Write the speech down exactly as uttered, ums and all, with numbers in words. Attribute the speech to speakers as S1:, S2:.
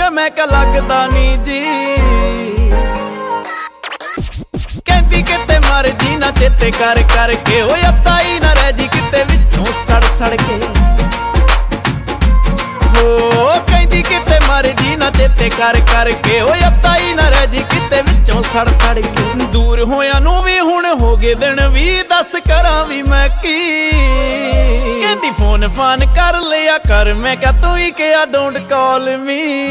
S1: ਵੇ ਮੈਂ ਕਹ ਲੱਗਦਾ ਨੀ ਜੀ। ਕਹਿੰਦੀ ਕਿਤੇ ਮਰ ਜੀ ਨਾ ਚੇਤੇ ਕਰ ਕਰਕੇ, ਓਏ ਅੱਤਾ ਹੀ ਨਾ ਰਹਿ ਜੀ ਕਿਤੇ ਵਿੱਚੋਂ ਸੜ ਸੜ ਕੇ। ਹੋ ਕਹਿੰਦੀ ਕਿਤੇ ਮਰ ਜੀ ਨਾ ਚੇਤੇ ਕਰ ਕਰਕੇ, ਓਏ ਅੱਤਾ ਹੀ ਨਾ ਰਹਿ ਜੀ ਕਿਤੇ ਵਿੱਚੋਂ ਸੜ ਸੜ ਕੇ। ਦੂਰ ਹੋਇਆਂ ਨੂੰ ਵੀ ਹੁਣ ਹੋ ਗਏ ਦਿਨ ਵੀ, ਦੱਸ ਕਰਾਂ ਵੀ ਮੈਂ ਕੀ। ਕਹਿੰਦੀ ਫੋਨ ਫਾਨ ਕਰ ਲਿਆ ਕਰ, ਮੈਂ ਕਿਹਾ ਤੂੰ ਹੀ ਕਿਹਾ ਡੋਂਟ ਕਾਲ ਮੀ।